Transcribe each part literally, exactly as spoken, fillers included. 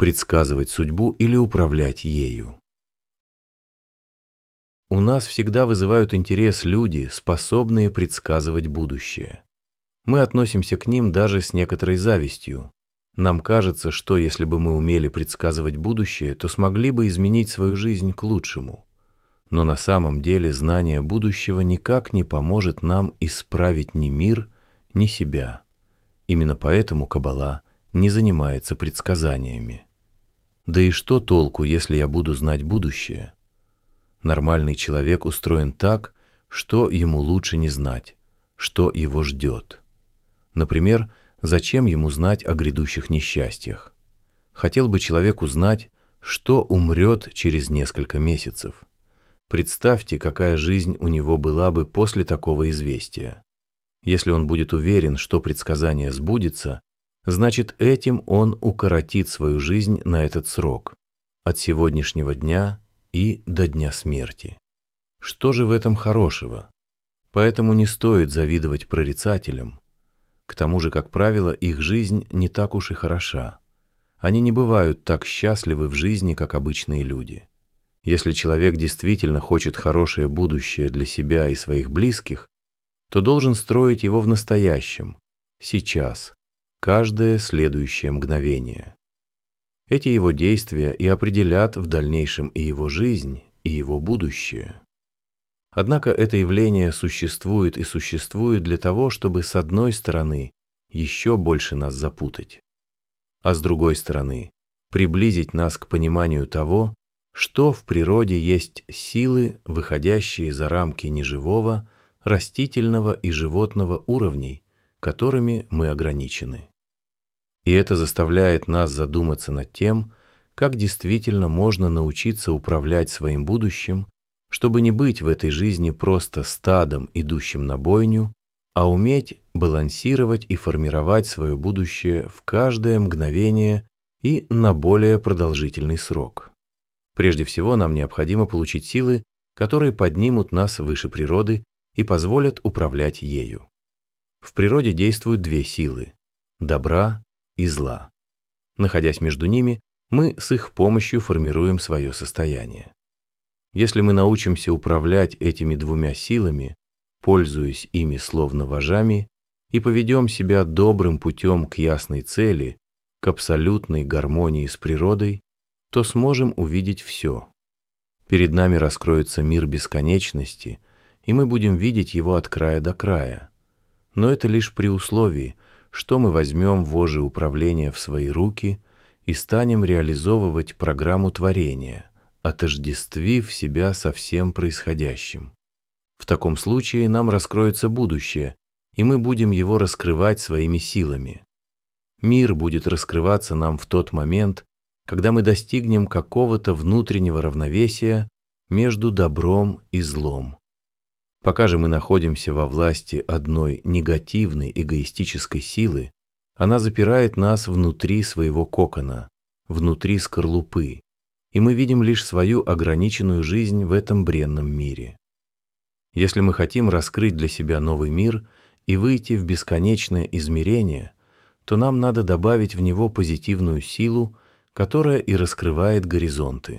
предсказывать судьбу или управлять ею. У нас всегда вызывают интерес люди, способные предсказывать будущее. Мы относимся к ним даже с некоторой завистью. Нам кажется, что если бы мы умели предсказывать будущее, то смогли бы изменить свою жизнь к лучшему. Но на самом деле знание будущего никак не поможет нам исправить ни мир, ни себя. Именно поэтому Каббала не занимается предсказаниями. Да и что толку, если я буду знать будущее? Нормальный человек устроен так, что ему лучше не знать, что его ждет. Например, зачем ему знать о грядущих несчастьях? Хотел бы человек узнать, что умрет через несколько месяцев. Представьте, какая жизнь у него была бы после такого известия. Если он будет уверен, что предсказание сбудется, значит, этим он укоротит свою жизнь на этот срок, от сегодняшнего дня и до дня смерти. Что же в этом хорошего? Поэтому не стоит завидовать прорицателям. К тому же, как правило, их жизнь не так уж и хороша. Они не бывают так счастливы в жизни, как обычные люди. Если человек действительно хочет хорошее будущее для себя и своих близких, то должен строить его в настоящем, сейчас, каждое следующее мгновение. Эти его действия и определят в дальнейшем и его жизнь, и его будущее. Однако это явление существует и существует для того, чтобы с одной стороны еще больше нас запутать, а с другой стороны приблизить нас к пониманию того, что в природе есть силы, выходящие за рамки неживого, растительного и животного уровней, которыми мы ограничены. И это заставляет нас задуматься над тем, как действительно можно научиться управлять своим будущим, чтобы не быть в этой жизни просто стадом, идущим на бойню, а уметь балансировать и формировать свое будущее в каждое мгновение и на более продолжительный срок. Прежде всего, нам необходимо получить силы, которые поднимут нас выше природы и позволят управлять ею. В природе действуют две силы – добра и зла. Находясь между ними, мы с их помощью формируем свое состояние. Если мы научимся управлять этими двумя силами, пользуясь ими словно вожами, и поведем себя добрым путем к ясной цели, к абсолютной гармонии с природой, то сможем увидеть все. Перед нами раскроется мир бесконечности, и мы будем видеть его от края до края. Но это лишь при условии, что мы возьмем вожжи управления в свои руки и станем реализовывать программу творения, отождествив себя со всем происходящим. В таком случае нам раскроется будущее, и мы будем его раскрывать своими силами. Мир будет раскрываться нам в тот момент, когда мы достигнем какого-то внутреннего равновесия между добром и злом. Пока же мы находимся во власти одной негативной эгоистической силы, она запирает нас внутри своего кокона, внутри скорлупы, и мы видим лишь свою ограниченную жизнь в этом бренном мире. Если мы хотим раскрыть для себя новый мир и выйти в бесконечное измерение, то нам надо добавить в него позитивную силу, которая и раскрывает горизонты.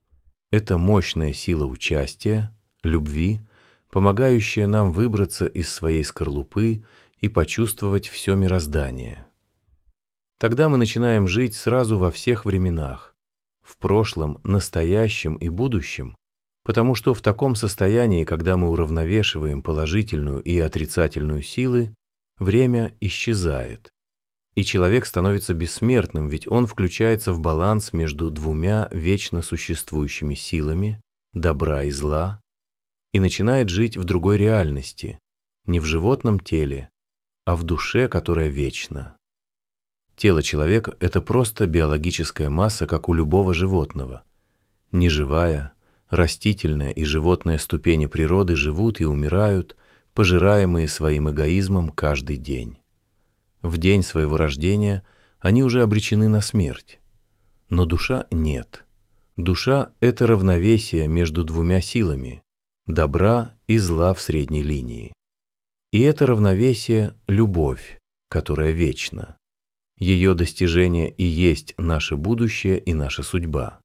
Это мощная сила участия, любви, помогающая нам выбраться из своей скорлупы и почувствовать все мироздание. Тогда мы начинаем жить сразу во всех временах, в прошлом, настоящем и будущем, потому что в таком состоянии, когда мы уравновешиваем положительную и отрицательную силы, время исчезает, и человек становится бессмертным, ведь он включается в баланс между двумя вечно существующими силами, добра и зла, и начинает жить в другой реальности, не в животном теле, а в душе, которая вечна. Тело человека – это просто биологическая масса, как у любого животного. Неживая, растительная и животная ступени природы живут и умирают, пожираемые своим эгоизмом каждый день. В день своего рождения они уже обречены на смерть. Но душа нет. Душа – это равновесие между двумя силами – добра и зла в средней линии. И это равновесие – любовь, которая вечна. Ее достижение и есть наше будущее и наша судьба.